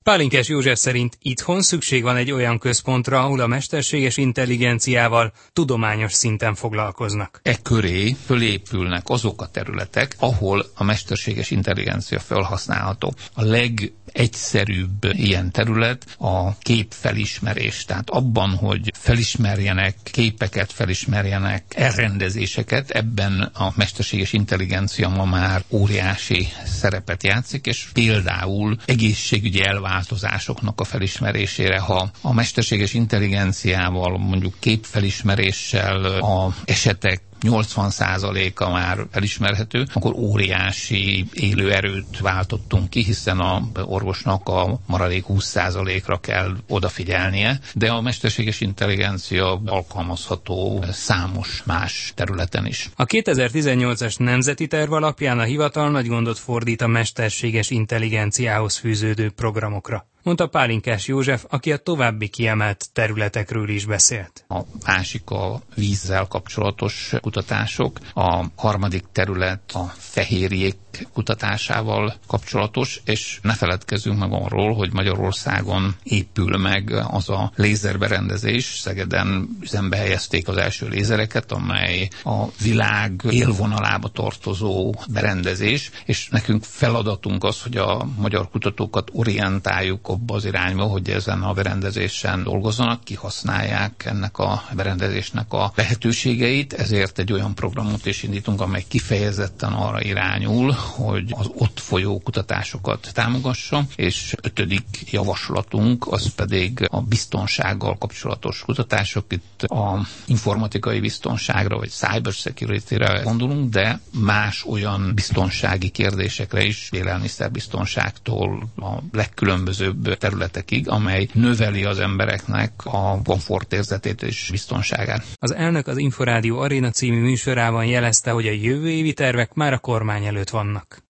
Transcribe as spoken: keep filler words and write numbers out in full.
Pálinkás József szerint itthon szükség van egy olyan központra, ahol a mesterséges intelligenciával tudományos szinten foglalkoznak. E köré fölépülnek azok a területek, ahol a mesterséges intelligencia felhasználható. A legegyszerűbb ilyen terület a képfelismerés. Tehát abban, hogy felismerjenek képeket, felismerjenek elrendezéseket, ebben a mesterséges intelligencia ma már óriási szerepet játszik, és például egészségügyi elváltozásoknak a felismerésére, ha a mesterséges intelligenciával, mondjuk képfelismeréssel a esetek nyolcvan százaléka már felismerhető, akkor óriási élő erőt váltottunk ki, hiszen a orvosnak a maradék húsz százalékra kell odafigyelnie, de a mesterséges intelligencia alkalmazható számos más területen is. A kétezer-tizennyolcas nemzeti terv alapján a hivatal nagy gondot fordít a mesterséges intelligenciához fűződő programokra, mondta Pálinkás József, aki a további kiemelt területekről is beszélt. A másik a vízzel kapcsolatos kutatások, a harmadik terület a fehérjék kutatásával kapcsolatos, és ne feledkezzünk meg arról, hogy Magyarországon épül meg az a lézerberendezés. Szegeden üzembe helyezték az első lézereket, amely a világ élvonalába tartozó berendezés, és nekünk feladatunk az, hogy a magyar kutatókat orientáljuk abba az irányba, hogy ezen a berendezésen dolgozzanak, kihasználják ennek a berendezésnek a lehetőségeit, ezért egy olyan programot is indítunk, amely kifejezetten arra irányul, hogy az ott folyó kutatásokat támogassa, és ötödik javaslatunk az pedig a biztonsággal kapcsolatos kutatások. Itt a informatikai biztonságra, vagy cyber security-re gondolunk, de más olyan biztonsági kérdésekre is, élelmiszerbiztonságtól a legkülönbözőbb területekig, amely növeli az embereknek a komfortérzetét és biztonságát. Az elnök az Inforádió Aréna című műsorában jelezte, hogy a jövő évi tervek már a kormány előtt vannak.